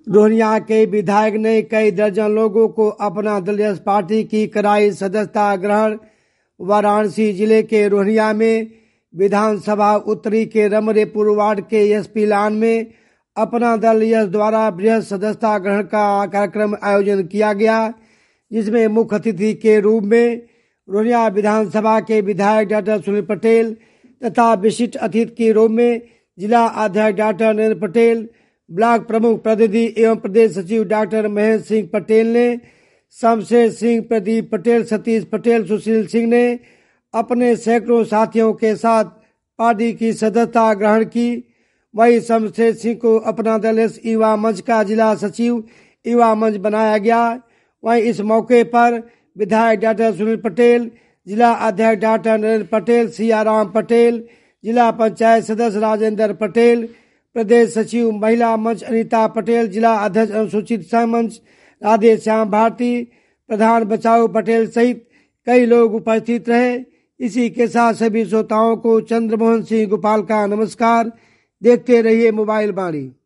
रोहनिया के विधायक ने कई दर्जन लोगों को अपना दलीय पार्टी की कराई सदस्यता ग्रहण। वाराणसी जिले के रोहनिया में विधानसभा उत्तरी के रमरेपुर वार्ड के एसपी लान में अपना दल यस द्वारा बृहद सदस्यता ग्रहण का कार्यक्रम आयोजन किया गया, जिसमें मुख्य अतिथि के रूप में रोहनिया विधानसभा के विधायक डॉक्टर सुनील पटेल तथा विशिष्ट अतिथि के रूप में जिला अध्यक्ष डॉक्टर नरेंद्र पटेल, ब्लॉक प्रमुख प्रतिनिधि एवं प्रदेश सचिव डॉक्टर महेंद्र सिंह पटेल ने, शमशेर सिंह, प्रदीप पटेल, सतीश पटेल, सुशील सिंह ने अपने सैकड़ों साथियों के साथ पार्टी की सदस्यता ग्रहण की। वहीं शमशेर सिंह को अपना दल युवा मंच का जिला सचिव युवा मंच बनाया गया। वहीं इस मौके पर विधायक डॉक्टर सुनील पटेल, जिला अध्यक्ष डॉक्टर नरेंद्र पटेल, सियाराम पटेल, जिला पंचायत सदस्य राजेंद्र पटेल, प्रदेश सचिव महिला मंच अनीता पटेल, जिला अध्यक्ष अनुसूचित मंच राधे श्याम भारती, प्रधान बचाओ पटेल सहित कई लोग उपस्थित रहे। इसी के साथ सभी श्रोताओं को चंद्रमोहन सिंह गोपाल का नमस्कार। देखते रहिए मोबाइल वाणी।